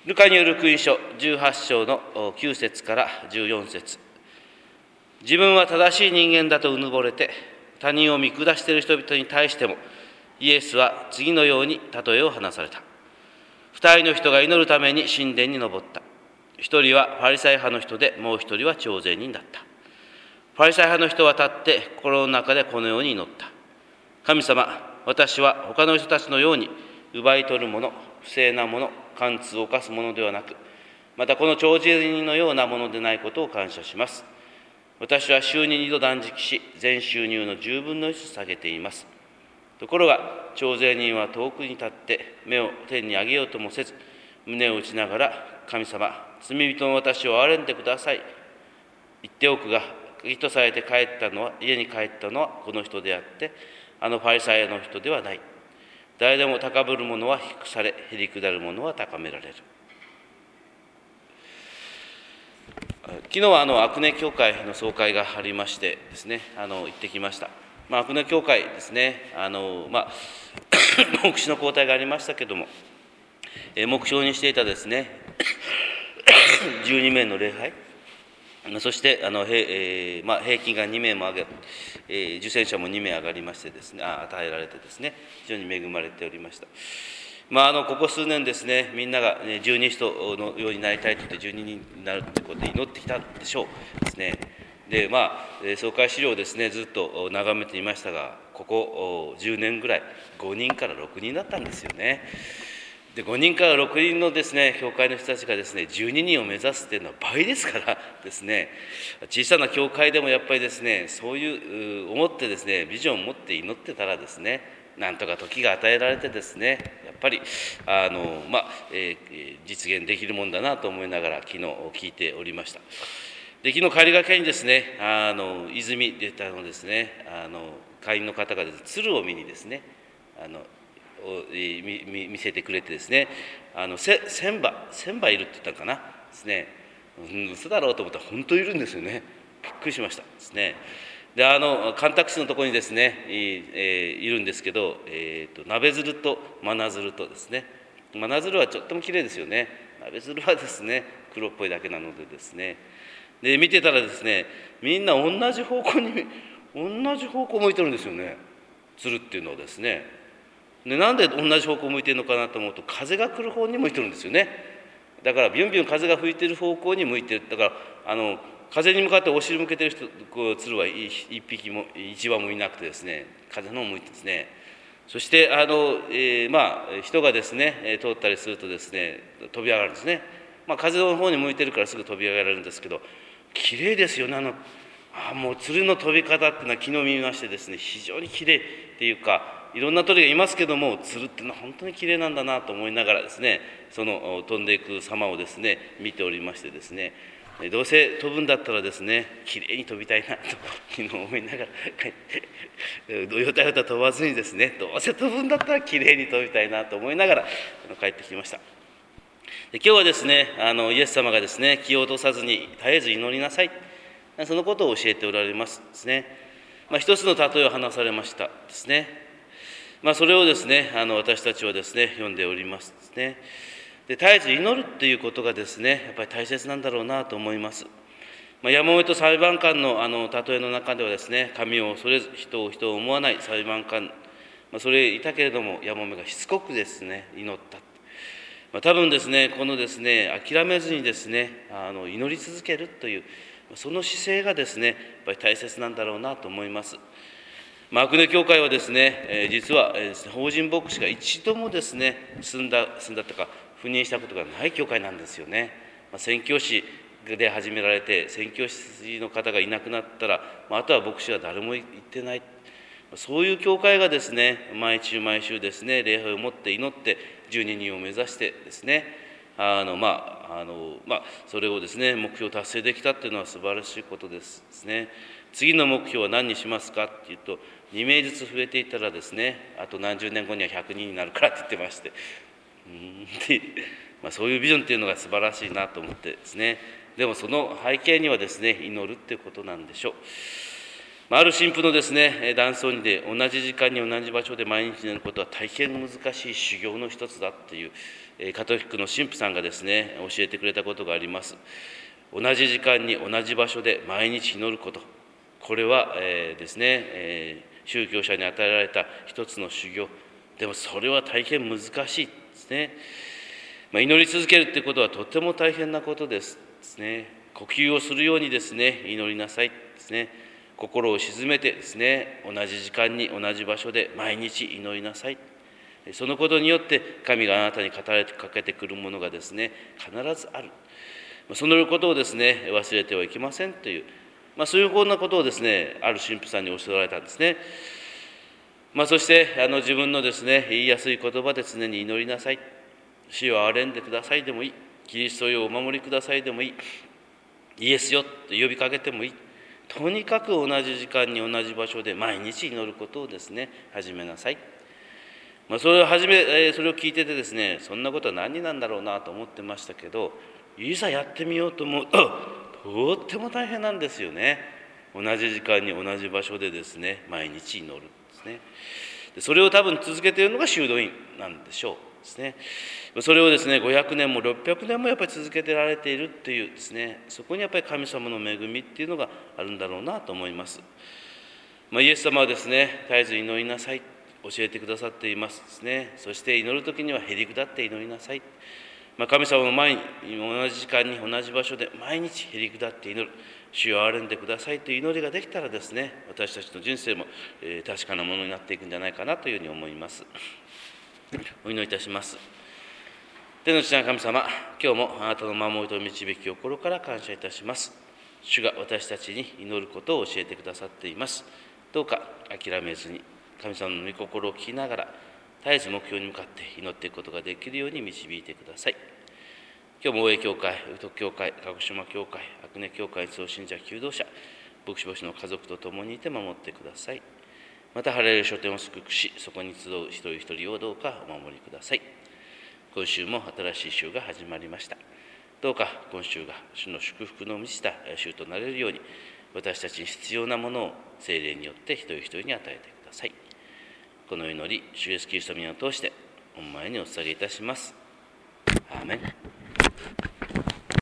ルカによる福音書18章の9節から14節。自分は正しい人間だとうぬぼれて他人を見下している人々に対しても、イエスは次のように例えを話された。二人の人が祈るために神殿に登った。一人はファリサイ派の人で、もう一人は徴税人だった。ファリサイ派の人は立って心の中でこのように祈った。神様、私は他の人たちのように奪い取るもの、不正なもの、姦通を犯すものではなく、またこの徴税人のようなものでないことを感謝します。私は週に2度断食し、全収入の10分の1下げています。ところが、徴税人は遠くに立って目を天に上げようともせず、胸を打ちながら、神様、罪人の私を憐れんでください。言っておくが、鍵とされて家に帰ったのはこの人であって、あのファリサイの人ではない。誰でも高ぶる者は低くされ、へりくだる者は高められる。昨日は阿久根教会の総会がありましてですね、行ってきました。阿久根教会ですね、牧師の交代がありましたけども、目標にしていたですね、12名の礼拝、そして平均が2名も上げ、受選者も2名上がりましてですね、与えられてですね、非常に恵まれておりました。ここ数年ですね、みんなが十二使徒のようになりたいと言って12人になるということで祈ってきたでしょうですね。で、総会資料をですね、ずっと眺めていましたが、ここ10年ぐらい、5人から6人だったんですよね。で、5人から6人のですね、教会の人たちがですね、12人を目指すっていうのは倍ですからですね、小さな教会でもやっぱりですね、そういう思ってですね、ビジョンを持って祈ってたらですね、なんとか時が与えられてですね、やっぱり実現できるもんだなと思いながら昨日聞いておりました。で、昨日帰りがけにですね、泉出たのですね、会員の方がですね、鶴を見にですね、見せてくれてですね、1000羽いるって言ったのかなですね、嘘だろうと思ったら本当にいるんですよね。びっくりしましたですね。で、干拓地のところにですね、いるんですけど、鍋鶴と真鶴とですね、真鶴はちょっとも綺麗ですよね。鍋鶴はですね、黒っぽいだけなのでですね、で見てたらですね、みんな同じ方向向いてるんですよね、鶴っていうのはですね。で、なんで同じ方向向いてるのかなと思うと、風が来る方に向いてるんですよね。だからビュンビュン風が吹いてる方向に向いてる。だから風に向かってお尻向けてる鶴は一羽もいなくてですね、風の方を向いてですね。そして人がですね通ったりするとですね、飛び上がるんですね。風の方に向いてるからすぐ飛び上がれるんですけど、綺麗ですよね。もう鶴の飛び方っていうのは昨日見ましてですね、非常に綺麗っていうか、いろんな鳥がいますけども、鶴っていうのは本当に綺麗なんだなと思いながらですね、その飛んでいく様をですね見ておりましてですね、どうせ飛ぶんだったらですね、綺麗に飛びたいなと昨日思いながら帰ってよたよた飛ばずにですね、どうせ飛ぶんだったら綺麗に飛びたいなと思いながら帰ってきました。で、今日はですね、イエス様がですね、気を落とさずに絶えず祈りなさい、そのことを教えておられますですね。一つの例えを話されましたですね。それをですね、私たちはですね読んでおりますですね。で、絶えず祈るっていうことがですね、やっぱり大切なんだろうなと思います。やもめと裁判官の例えの中ではですね、神を恐れず人を思わない裁判官、それいたけれども、やもめがしつこくですね祈った。多分ですね、このですね諦めずにですね祈り続けるというその姿勢がですねやっぱり大切なんだろうなと思います。阿久根教会はですね、実は法人牧師が一度もですね住んだとか赴任したことがない教会なんですよね。宣教師で始められて、宣教師の方がいなくなったら、あとは牧師は誰も行ってない、そういう教会がですね毎週ですね礼拝を持って祈って12人を目指してですねそれをですね目標達成できたっていうのは素晴らしいことですね。次の目標は何にしますかっていうと、2名ずつ増えていったらですね、あと何十年後には100人になるからって言ってまして、そういうビジョンっていうのが素晴らしいなと思ってですね。でもその背景にはですね祈るっていうことなんでしょう。ある神父のですね断層にで同じ時間に同じ場所で毎日寝ることは大変難しい修行の一つだっていうカトリックの神父さんがですね、教えてくれたことがあります。同じ時間に同じ場所で毎日祈ること。これは、ですね、宗教者に与えられた一つの修行。でもそれは大変難しいですね。祈り続けるということはとても大変なことですね。呼吸をするようにですね、祈りなさいですね。心を静めてですね、同じ時間に同じ場所で毎日祈りなさい。そのことによって神があなたに語りかけてくるものがですね、必ずある。そのことをですね、忘れてはいけませんという、そういうふうなことをですね、ある神父さんに教えられたんですね。そして自分のですね、言いやすい言葉で常に祈りなさい。主を憐れんでくださいでもいい。キリストよお守りくださいでもいい。イエスよと呼びかけてもいい。とにかく同じ時間に同じ場所で毎日祈ることをですね、始めなさい。それを聞いててですね、そんなことは何なんだろうなと思ってましたけど、いざやってみようと思うと、とっても大変なんですよね。同じ時間に同じ場所でですね、毎日祈るんですね。それを多分続けているのが修道院なんでしょうですね。それをですね、500年も600年もやっぱり続けてられているっていうですね、そこにやっぱり神様の恵みっていうのがあるんだろうなと思います。イエス様はですね、絶えず祈りなさい教えてくださっていますですね。そして祈る時にはへりくだって祈りなさい。神様の前に同じ時間に同じ場所で毎日へりくだって祈る。主を憐れんでくださいという祈りができたらですね、私たちの人生も確かなものになっていくんじゃないかなというふうに思います。お祈りいたします。天の父なる神様、今日もあなたの守りと導きを心から感謝いたします。主が私たちに祈ることを教えてくださっています。どうか諦めずに神様の御心を聞きながら絶えず目標に向かって祈っていくことができるように導いてください。今日も大江教会、宇都教会、鹿児島教会、阿久根教会総信者求道者、牧師牧師の家族と共にいて守ってください。また晴れる書店を祝福し、そこに集う一人一人をどうかお守りください。今週も新しい週が始まりました。どうか今週が主の祝福の満ちた週となれるように、私たちに必要なものを聖霊によって一人一人に与えてください。この祈り、主イエスキリストの皆を通して御前にお捧げいたします。アーメン。